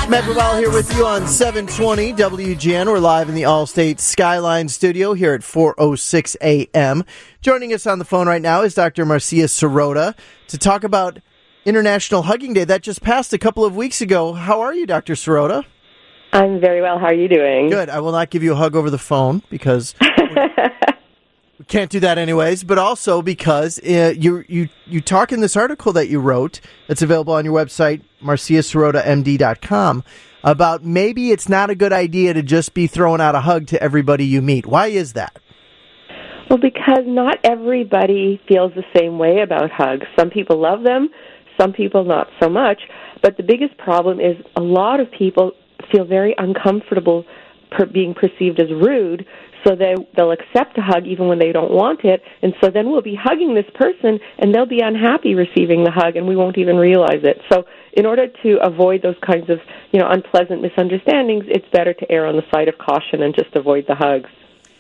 Matt Bobal here with you on 720 WGN. We're live in the Allstate Skyline studio here at 4:06 a.m. Joining us on the phone right now is Dr. Marcia Sirota to talk about International Hugging Day. That just passed a couple of weeks ago. How are you, Dr. Sirota? I'm very well. How are you doing? Good. I will not give you a hug over the phone because we can't do that anyways, but also because you talk in this article that you wrote that's available on your website, marciasirotamd.com, about maybe it's not a good idea to just be throwing out a hug to everybody you meet. Why is that? Well, because not everybody feels the same way about hugs. Some people love them, some people not so much. But the biggest problem is a lot of people feel very uncomfortable being perceived as rude, so they'll accept a hug even when they don't want it, and so then we'll be hugging this person, and they'll be unhappy receiving the hug, and we won't even realize it. So in order to avoid those kinds of unpleasant misunderstandings, it's better to err on the side of caution and just avoid the hugs.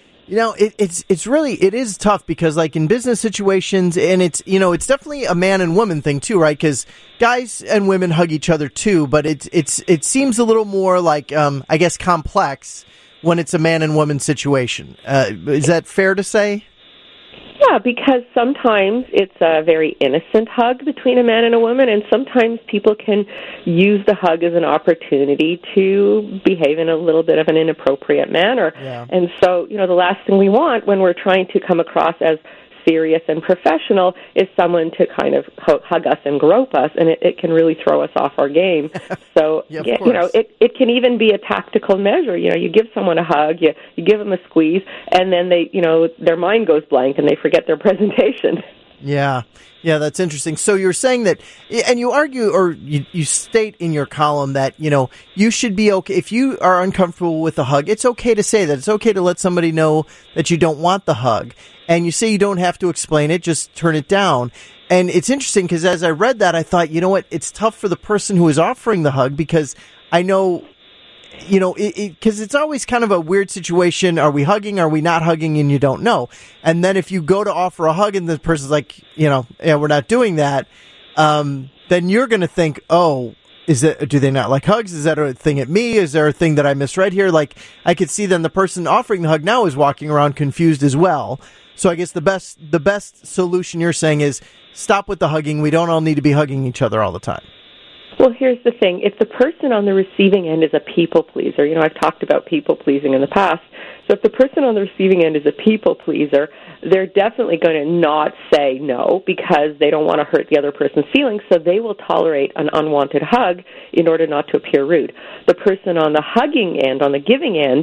It is tough because, like, in business situations, and it's definitely a man and woman thing too, right? Because guys and women hug each other too, but it seems a little more like, I guess, complex when it's a man and woman situation. Is that fair to say? Yeah, because sometimes it's a very innocent hug between a man and a woman, and sometimes people can use the hug as an opportunity to behave in a little bit of an inappropriate manner. Yeah. And so, the last thing we want when we're trying to come across as serious and professional is someone to kind of hug us and grope us, and it can really throw us off our game. So, yeah, it can even be a tactical measure. You give someone a hug, you give them a squeeze, and then their mind goes blank and they forget their presentation. Yeah, that's interesting. So you're saying that, and you argue, or you state in your column that, you should be okay. If you are uncomfortable with a hug, it's okay to say that. It's okay to let somebody know that you don't want the hug. And you say you don't have to explain it, just turn it down. And it's interesting because as I read that, I thought, you know what, it's tough for the person who is offering the hug because I know, because it's always kind of a weird situation. Are we hugging? Are we not hugging? And you don't know. And then if you go to offer a hug and the person's like, yeah, we're not doing that, then you're going to think, oh, do they not like hugs? Is that a thing at me? Is there a thing that I misread here? Like, I could see then the person offering the hug now is walking around confused as well. So I guess the best solution you're saying is stop with the hugging. We don't all need to be hugging each other all the time. Well, here's the thing. If the person on the receiving end is a people pleaser, I've talked about people pleasing in the past. So if the person on the receiving end is a people pleaser, they're definitely going to not say no because they don't want to hurt the other person's feelings, so they will tolerate an unwanted hug in order not to appear rude. The person on the hugging end, on the giving end,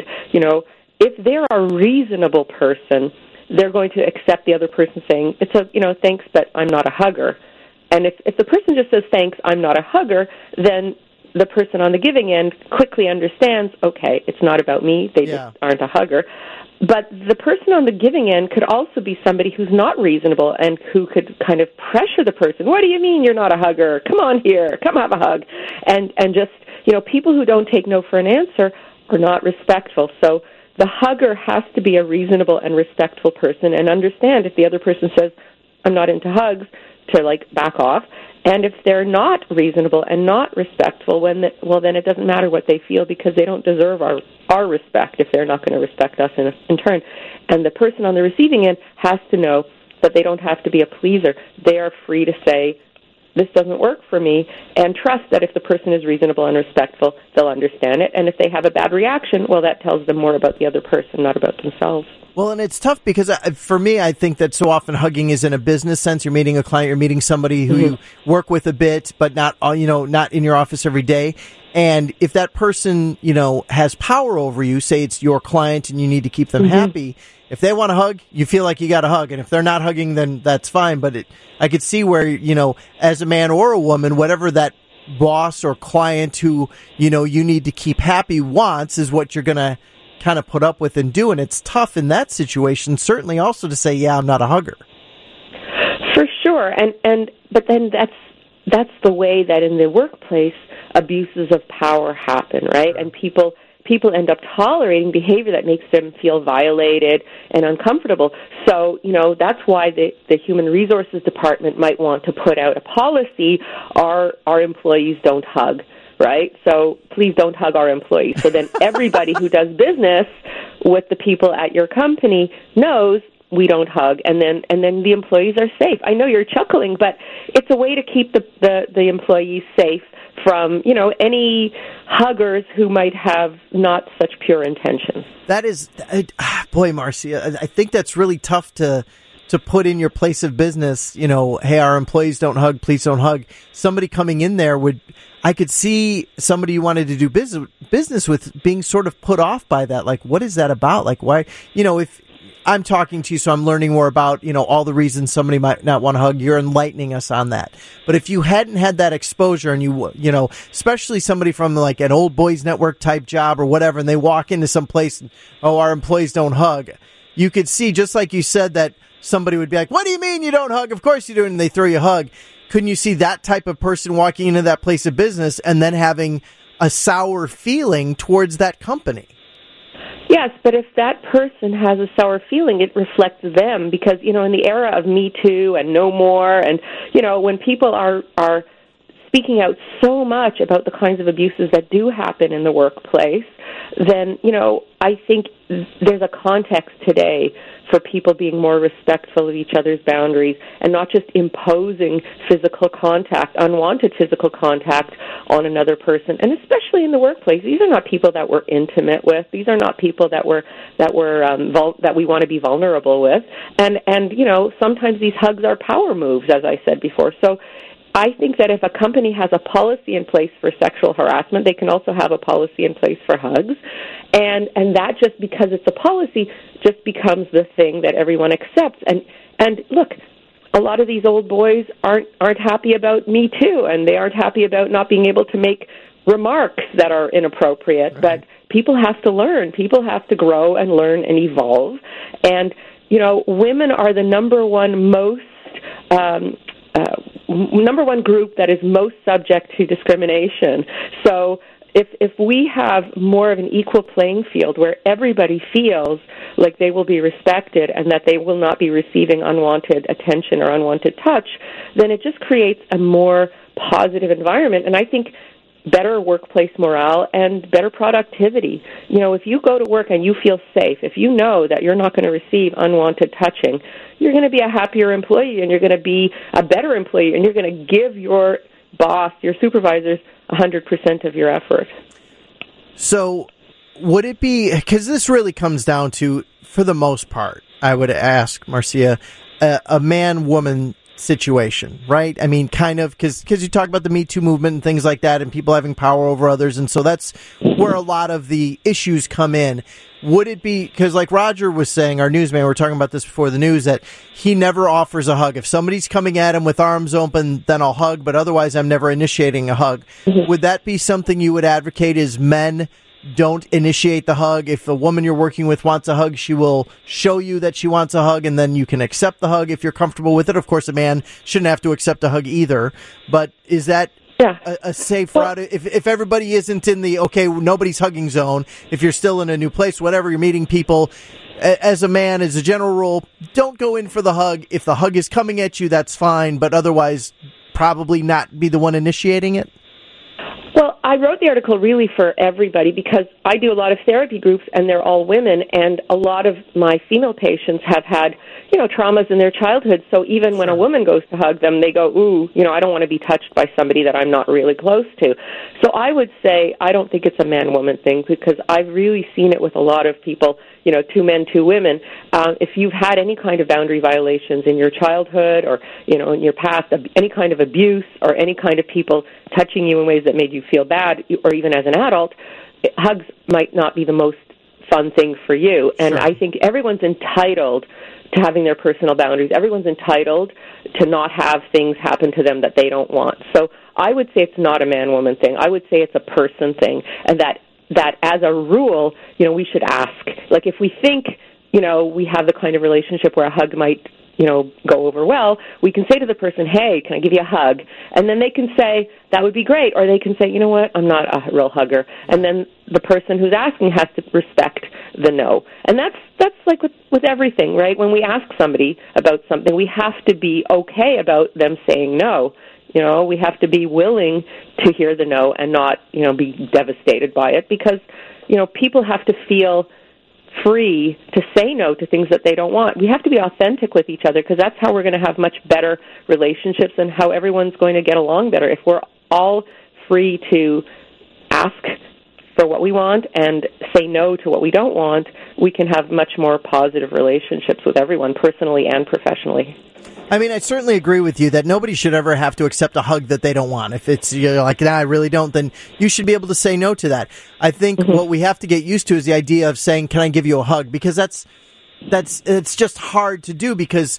if they're a reasonable person, they're going to accept the other person saying, thanks, but I'm not a hugger. And if the person just says, thanks, I'm not a hugger, then the person on the giving end quickly understands, okay, it's not about me, they just aren't a hugger. But the person on the giving end could also be somebody who's not reasonable and who could kind of pressure the person. What do you mean you're not a hugger? Come on here, come have a hug. And just, people who don't take no for an answer are not respectful. So the hugger has to be a reasonable and respectful person and understand if the other person says, I'm not into hugs, to back off. And if they're not reasonable and not respectful, then it doesn't matter what they feel because they don't deserve our respect if they're not going to respect us in turn. And the person on the receiving end has to know that they don't have to be a pleaser. They are free to say, this doesn't work for me, and trust that if the person is reasonable and respectful, they'll understand it. And if they have a bad reaction, well, that tells them more about the other person, not about themselves. Well, and it's tough because for me, I think that so often hugging is in a business sense. You're meeting a client, you're meeting somebody who you work with a bit, but not in your office every day. And if that person, has power over you, say it's your client and you need to keep them happy, if they want to hug, you feel like you got to hug. And if they're not hugging, then that's fine. But I could see where, as a man or a woman, whatever that boss or client who, you need to keep happy wants is what you're going to kind of put up with and do. And it's tough in that situation, certainly also to say, yeah, I'm not a hugger. For sure. But then that's the way that in the workplace abuses of power happen, right? Sure. And people end up tolerating behavior that makes them feel violated and uncomfortable. So, that's why the Human Resources Department might want to put out a policy, our employees don't hug. right? So please don't hug our employees. So then everybody who does business with the people at your company knows we don't hug, and then the employees are safe. I know you're chuckling, but it's a way to keep the employees safe from, any huggers who might have not such pure intentions. That is, boy, Marcia, I think that's really tough to put in your place of business. Hey, our employees don't hug, please don't hug. Somebody coming in there I could see somebody you wanted to do business with being sort of put off by that. Like, what is that about? Like, why, if I'm talking to you, so I'm learning more about, all the reasons somebody might not want to hug. You're enlightening us on that. But if you hadn't had that exposure and you especially somebody from like an old boys network type job or whatever, and they walk into some place and, our employees don't hug, you could see, just like you said, that somebody would be like, what do you mean you don't hug? Of course you do. And they throw you a hug. Couldn't you see that type of person walking into that place of business and then having a sour feeling towards that company? Yes, but if that person has a sour feeling, it reflects them because, in the era of Me Too and No More and, when people are speaking out so much about the kinds of abuses that do happen in the workplace, then, I think there's a context today for people being more respectful of each other's boundaries and not just imposing unwanted physical contact on another person, and especially in the workplace. These are not people that we're intimate with. These are not people that we want to be vulnerable with. And sometimes these hugs are power moves, as I said before. So I think that if a company has a policy in place for sexual harassment, they can also have a policy in place for hugs. And that just because it's a policy just becomes the thing that everyone accepts. And look, a lot of these old boys aren't happy about Me Too, and they aren't happy about not being able to make remarks that are inappropriate. Right. But people have to learn. People have to grow and learn and evolve. And, women are the number one group that is most subject to discrimination. So if we have more of an equal playing field where everybody feels like they will be respected and that they will not be receiving unwanted attention or unwanted touch, then it just creates a more positive environment. And I think better workplace morale and better productivity. If you go to work and you feel safe, if you know that you're not going to receive unwanted touching, you're going to be a happier employee and you're going to be a better employee and you're going to give your boss, your supervisors, 100% of your effort. So would it be, because this really comes down to, for the most part, I would ask, Marcia, a man-woman situation, right? I mean, kind of, because you talk about the Me Too movement and things like that and people having power over others, and so that's where a lot of the issues come in. Would it be, because like Roger was saying, our newsman, we were talking about this before the news, that he never offers a hug. If somebody's coming at him with arms open, then I'll hug, but otherwise I'm never initiating a hug. Mm-hmm. Would that be something you would advocate, is men don't initiate the hug? If a woman you're working with wants a hug, she will show you that she wants a hug, and then you can accept the hug if you're comfortable with it. Of course, a man shouldn't have to accept a hug either. But is that a safe route? If everybody isn't in the, nobody's hugging zone, if you're still in a new place, whatever, you're meeting people, as a man, as a general rule, don't go in for the hug. If the hug is coming at you, that's fine, but otherwise probably not be the one initiating it. Well, I wrote the article really for everybody because I do a lot of therapy groups and they're all women, and a lot of my female patients have had, traumas in their childhood. So even when a woman goes to hug them, they go, ooh, I don't want to be touched by somebody that I'm not really close to. So I would say I don't think it's a man-woman thing, because I've really seen it with a lot of people, two men, two women. If you've had any kind of boundary violations in your childhood or, in your past, any kind of abuse or any kind of people touching you in ways that made you feel bad, or even as an adult, hugs might not be the most fun thing for you. And sure. I think everyone's entitled to having their personal boundaries. Everyone's entitled to not have things happen to them that they don't want. So I would say it's not a man-woman thing. I would say it's a person thing, and that as a rule, we should ask. Like, if we think, we have the kind of relationship where a hug might, go over well, we can say to the person, hey, can I give you a hug? And then they can say, that would be great. Or they can say, you know what, I'm not a real hugger. And then the person who's asking has to respect the no. And that's like with everything, right? When we ask somebody about something, we have to be okay about them saying no. You know, we have to be willing to hear the no and not, you know, be devastated by it, because, you know, people have to feel free to say no to things that they don't want. We have to be authentic with each other, because that's how we're going to have much better relationships and how everyone's going to get along better. If we're all free to ask for what we want and say no to what we don't want, we can have much more positive relationships with everyone, personally and professionally. I mean, I certainly agree with you that nobody should ever have to accept a hug that they don't want. If it's you're like, nah, I really don't, then you should be able to say no to that. I think what we have to get used to is the idea of saying, can I give you a hug? Because it's just hard to do, because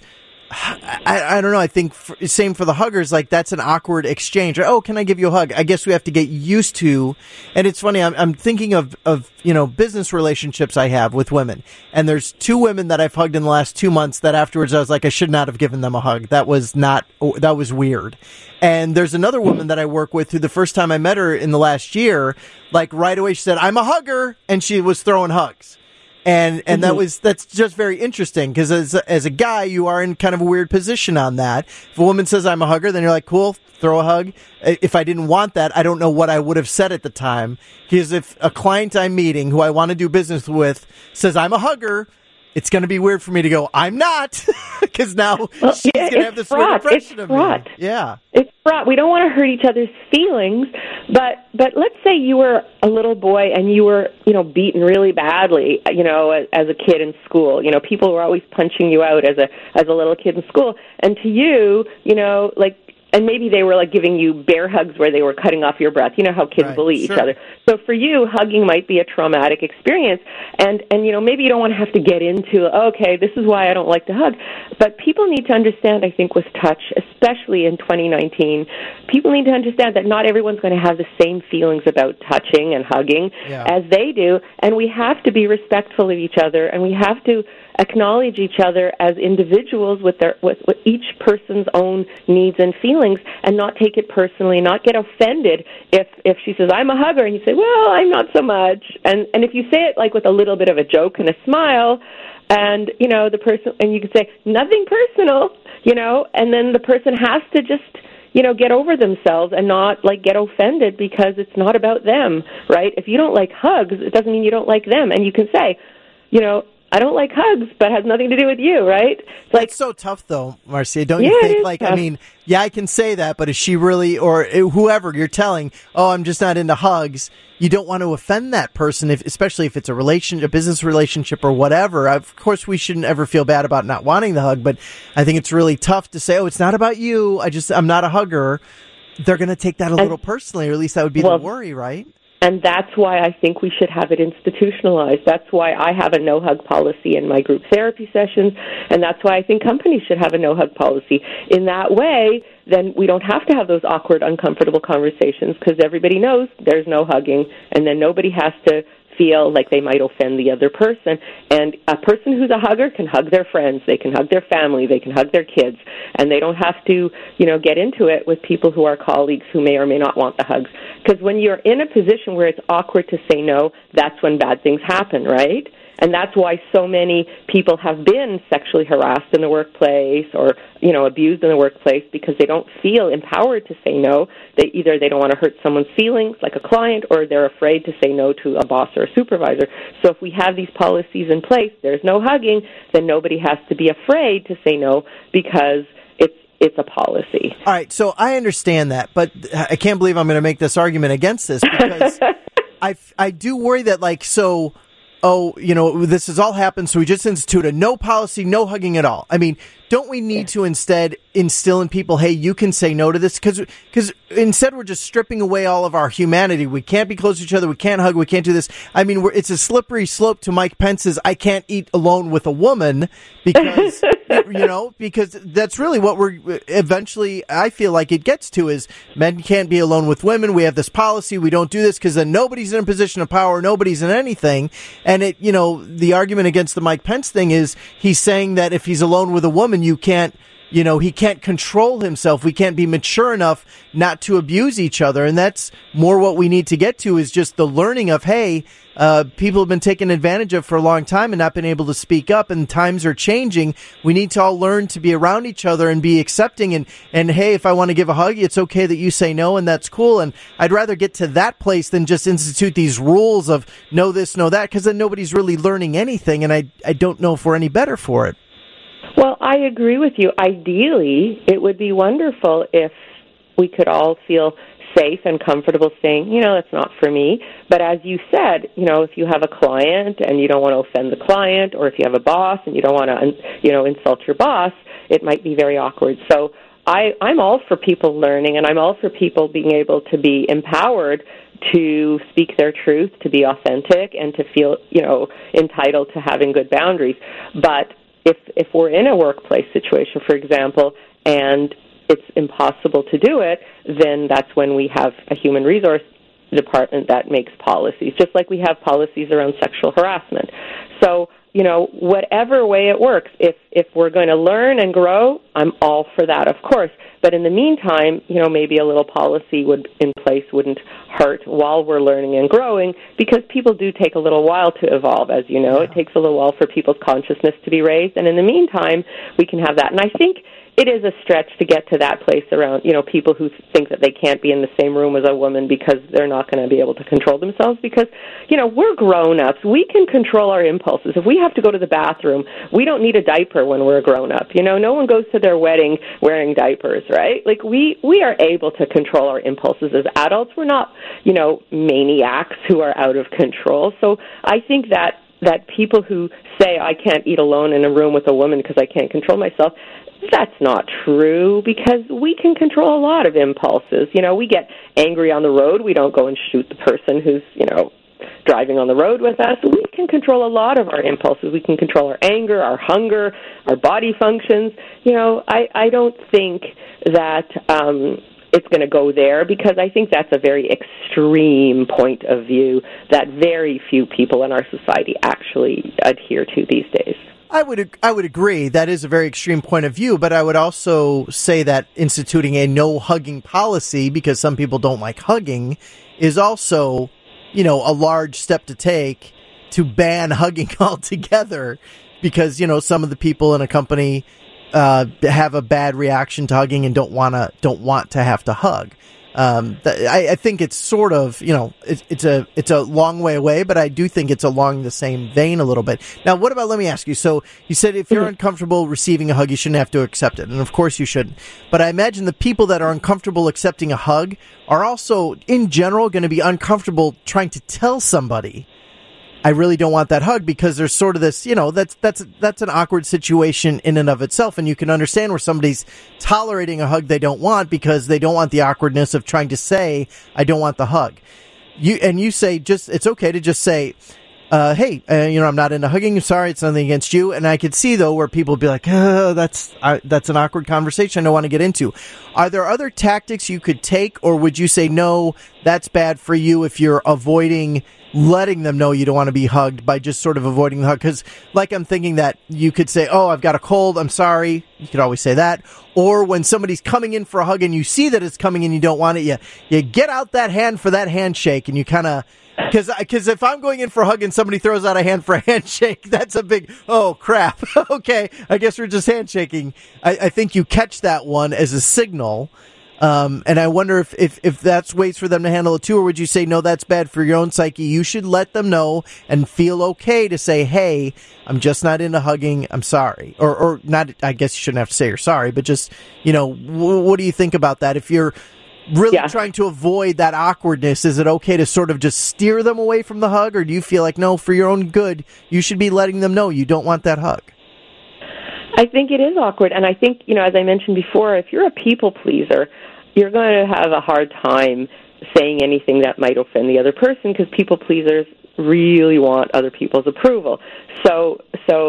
I don't know. I think same for the huggers. Like, that's an awkward exchange. Oh, can I give you a hug? I guess we have to get used to. And it's funny. I'm thinking of you know, business relationships I have with women, and there's 2 women that I've hugged in the last 2 months that afterwards I was like, I should not have given them a hug. That was weird. And there's another woman that I work with who, the first time I met her in the last year, like right away she said, I'm a hugger, and she was throwing hugs. And that's just very interesting, because as a guy, you are in kind of a weird position on that. If a woman says I'm a hugger, then you're like, cool, throw a hug. If I didn't want that, I don't know what I would have said at the time. Because if a client I'm meeting who I want to do business with says I'm a hugger, it's going to be weird for me to go, I'm not, because now she's going to have this weird impression of me. Yeah. It's fraught. We don't want to hurt each other's feelings, but let's say you were a little boy and you were, you know, beaten really badly, you know, as a kid in school. You know, people were always punching you out as a little kid in school. And to you, you know, like, and maybe they were like giving you bear hugs where they were cutting off your breath. You know how kids bully each other. So for you, hugging might be a traumatic experience. And you know, maybe you don't want to have to get into, okay, this is why I don't like to hug. But people need to understand, I think, with touch, especially in 2019, people need to understand that not everyone's going to have the same feelings about touching and hugging as they do. And we have to be respectful of each other, and we have to acknowledge each other as individuals with each person's own needs and feelings, and not take it personally, not get offended if she says, I'm a hugger, and you say, well, I'm not so much. And if you say it like with a little bit of a joke and a smile, and, you know, the person, and you can say, nothing personal, you know, and then the person has to just, you know, get over themselves and not, like, get offended, because it's not about them, right? If you don't like hugs, it doesn't mean you don't like them. And you can say, you know, I don't like hugs, but it has nothing to do with you, right? It's like, it's so tough, though, Marcia. Don't you think? Like, tough. I mean, yeah, I can say that, but is she really, or whoever you're telling, oh, I'm just not into hugs, you don't want to offend that person, especially if it's a business relationship or whatever. Of course, we shouldn't ever feel bad about not wanting the hug, but I think it's really tough to say, oh, it's not about you, I'm not a hugger. They're going to take that a little personally, or at least that would be the worry, right? And that's why I think we should have it institutionalized. That's why I have a no-hug policy in my group therapy sessions, and that's why I think companies should have a no-hug policy. In that way, then we don't have to have those awkward, uncomfortable conversations, because everybody knows there's no hugging, and then nobody has to feel like they might offend the other person. And a person who's a hugger can hug their friends, they can hug their family, they can hug their kids, and they don't have to, you know, get into it with people who are colleagues who may or may not want the hugs. Because when you're in a position where it's awkward to say no, that's when bad things happen, right? And that's why so many people have been sexually harassed in the workplace, or, you know, abused in the workplace, because they don't feel empowered to say no. Either they don't want to hurt someone's feelings, like a client, or they're afraid to say no to a boss or a supervisor. So if we have these policies in place, there's no hugging, then nobody has to be afraid to say no, because it's a policy. All right, so I understand that, but I can't believe I'm going to make this argument against this, because I do worry that, like, so, oh, you know, this has all happened, so we just institute a no policy, no hugging at all. I mean, don't we need to instead instill in people, hey, you can say no to this? Because instead we're just stripping away all of our humanity. We can't be close to each other. We can't hug. We can't do this. I mean, it's a slippery slope to Mike Pence's I can't eat alone with a woman, because, you know, because that's really what we're eventually, I feel like it gets to, is men can't be alone with women. We have this policy. We don't do this because then nobody's in a position of power. Nobody's in anything. And it, you know, the argument against the Mike Pence thing is he's saying that if he's alone with a woman, you can't he can't control himself. We can't be mature enough not to abuse each other. And that's more what we need to get to, is just the learning of, hey, people have been taken advantage of for a long time and not been able to speak up, and times are changing. We need to all learn to be around each other and be accepting. And hey, if I want to give a hug, it's okay that you say no, and that's cool. And I'd rather get to that place than just institute these rules of no this, no that, because then nobody's really learning anything, and I don't know if we're any better for it. Well, I agree with you. Ideally, it would be wonderful if we could all feel safe and comfortable saying, that's not for me. But as you said, if you have a client and you don't want to offend the client, or if you have a boss and you don't want to, insult your boss, it might be very awkward. So I'm all for people learning, and I'm all for people being able to be empowered to speak their truth, to be authentic, and to feel, entitled to having good boundaries. But if we're in a workplace situation, for example, and it's impossible to do it, then that's when we have a human resource department that makes policies, just like we have policies around sexual harassment. So, whatever way it works, if we're going to learn and grow, I'm all for that, of course. But in the meantime, maybe a little policy in place wouldn't hurt while we're learning and growing, because people do take a little while to evolve, as you know. Yeah. It takes a little while for people's consciousness to be raised, and in the meantime, we can have that. And I think it is a stretch to get to that place around, people who think that they can't be in the same room as a woman because they're not going to be able to control themselves, because, we're grown-ups. We can control our impulses. If we have to go to the bathroom, we don't need a diaper when we're a grown-up. No one goes to their wedding wearing diapers, right? Like, we are able to control our impulses as adults. We're not, maniacs who are out of control. So I think that people who say, I can't eat alone in a room with a woman because I can't control myself, that's not true, because we can control a lot of impulses. We get angry on the road. We don't go and shoot the person who's, driving on the road with us. We can control a lot of our impulses. We can control our anger, our hunger, our body functions. I don't think that it's going to go there, because I think that's a very extreme point of view that very few people in our society actually adhere to these days. I would agree. That is a very extreme point of view, but I would also say that instituting a no hugging policy, because some people don't like hugging, is also, a large step to take to ban hugging altogether, because, some of the people in a company have a bad reaction to hugging and don't want to have to hug. I think it's sort of, it's a long way away, but I do think it's along the same vein a little bit. Now, what about, let me ask you, so you said if you're uncomfortable receiving a hug, you shouldn't have to accept it. And of course you shouldn't. But I imagine the people that are uncomfortable accepting a hug are also, in general, going to be uncomfortable trying to tell somebody, I really don't want that hug, because there's sort of this, that's an awkward situation in and of itself. And you can understand where somebody's tolerating a hug they don't want because they don't want the awkwardness of trying to say, I don't want the hug. You say, it's okay to just say, hey, I'm not into hugging. I'm sorry. It's nothing against you. And I could see, though, where people would be like, that's an awkward conversation I don't want to get into. Are there other tactics you could take, or would you say, no, that's bad for you if you're avoiding letting them know you don't want to be hugged by just sort of avoiding the hug? Because, I'm thinking that you could say, oh, I've got a cold, I'm sorry. You could always say that. Or when somebody's coming in for a hug and you see that it's coming and you don't want it, you get out that hand for that handshake, and you kind of, because if I'm going in for a hug and somebody throws out a hand for a handshake, that's a big, oh, crap. Okay, I guess we're just handshaking. I think you catch that one as a signal. And I wonder if that's ways for them to handle it too, or would you say, no, that's bad for your own psyche? You should let them know and feel okay to say, hey, I'm just not into hugging. I'm sorry. Or not, I guess you shouldn't have to say you're sorry, but just, what do you think about that? If you're really trying to avoid that awkwardness, is it okay to sort of just steer them away from the hug? Or do you feel like, no, for your own good, you should be letting them know you don't want that hug? I think it is awkward. And I think, as I mentioned before, if you're a people pleaser, you're going to have a hard time saying anything that might offend the other person, because people pleasers really want other people's approval. So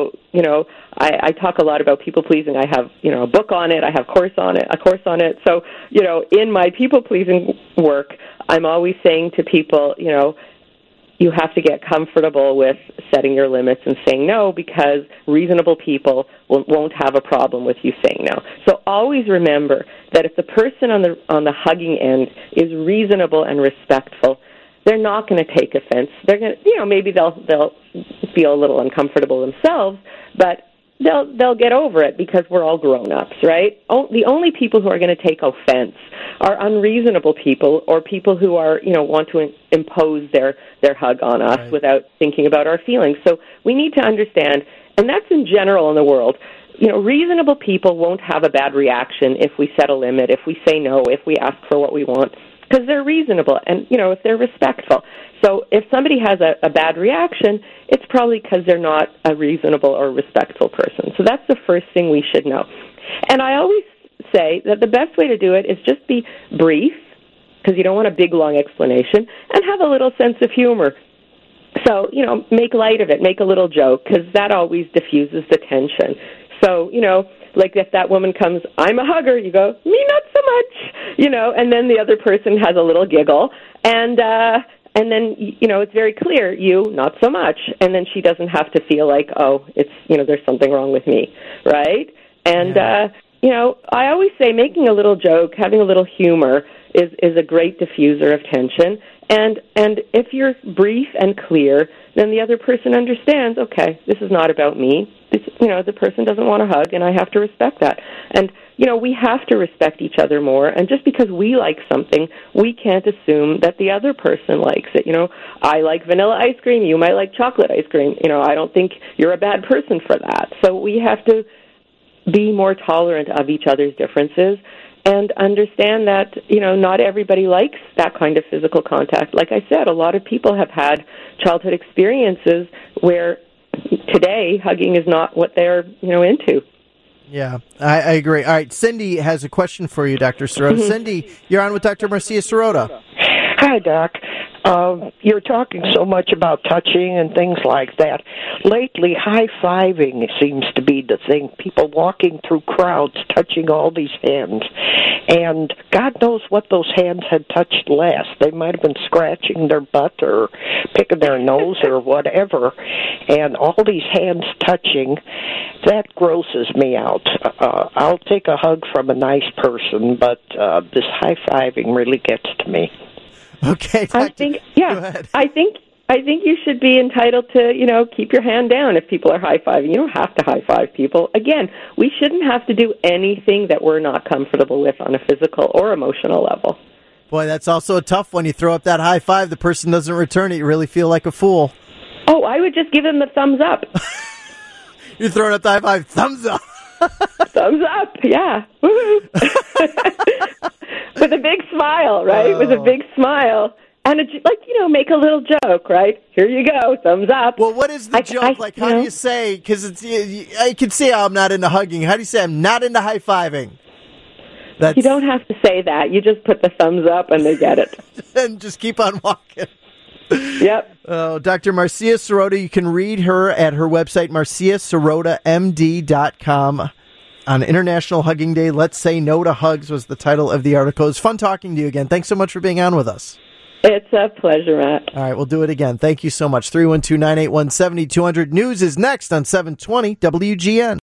I talk a lot about people pleasing. I have, a book on it. I have a course on it. So, in my people pleasing work, I'm always saying to people, you have to get comfortable with setting your limits and saying no, because reasonable people won't have a problem with you saying no. So always remember that if the person on the hugging end is reasonable and respectful, they're not going to take offense. They're going to, maybe they'll feel a little uncomfortable themselves, but they'll get over it because we're all grown-ups, right? The only people who are going to take offense are unreasonable people, or people who are, want to impose their hug on us right, without thinking about our feelings. So we need to understand, and that's in general in the world, reasonable people won't have a bad reaction if we set a limit, if we say no, if we ask for what we want, because they're reasonable and, if they're respectful. So if somebody has a bad reaction, it's probably because they're not a reasonable or respectful person. So that's the first thing we should know. And I always say that the best way to do it is just be brief, because you don't want a big, long explanation, and have a little sense of humor. So, make light of it, make a little joke, because that always diffuses the tension. So, like if that woman comes, I'm a hugger, you go, me not so much, and then the other person has a little giggle, and then, it's very clear, you, not so much, and then she doesn't have to feel like, oh, it's, there's something wrong with me, right? And, I always say making a little joke, having a little humor is a great diffuser of tension, and if you're brief and clear, then the other person understands, okay, this is not about me. This, the person doesn't want to hug, and I have to respect that. And, we have to respect each other more, and just because we like something, we can't assume that the other person likes it. I like vanilla ice cream, you might like chocolate ice cream. I don't think you're a bad person for that. So we have to be more tolerant of each other's differences and understand that, not everybody likes that kind of physical contact. Like I said, a lot of people have had childhood experiences where today hugging is not what they're, into. Yeah, I agree. All right, Cindy has a question for you, Dr. Sirota. Mm-hmm. Cindy, you're on with Dr. Marcia Sirota. Hi, Doc. You're talking so much about touching and things like that. Lately, high-fiving seems to be the thing. People walking through crowds, touching all these hands. And God knows what those hands had touched last. They might have been scratching their butt or picking their nose or whatever. And all these hands touching, that grosses me out. I'll take a hug from a nice person, but this high-fiving really gets to me. Okay, Dr. I think you should be entitled to, keep your hand down if people are high-fiving. You don't have to high-five people. Again, we shouldn't have to do anything that we're not comfortable with on a physical or emotional level. Boy, that's also a tough one. You throw up that high five, the person doesn't return it, you really feel like a fool. Oh, I would just give them the thumbs up. You're throwing up the high five, thumbs up. Thumbs up, yeah. With a big smile, right? With a big smile. And, make a little joke, right? Here you go, thumbs up. Well, what is the joke? How do you say? Because I can see how I'm not into hugging. How do you say I'm not into high-fiving? You don't have to say that. You just put the thumbs up and they get it. And just keep on walking. Yep. Oh, Dr. Marcia Sirota, you can read her at her website, marciasirotamd.com. On International Hugging Day, Let's Say No to Hugs was the title of the article. It's fun talking to you again. Thanks so much for being on with us. It's a pleasure, Matt. All right, we'll do it again. Thank you so much. 312-981-7200. News is next on 720 WGN.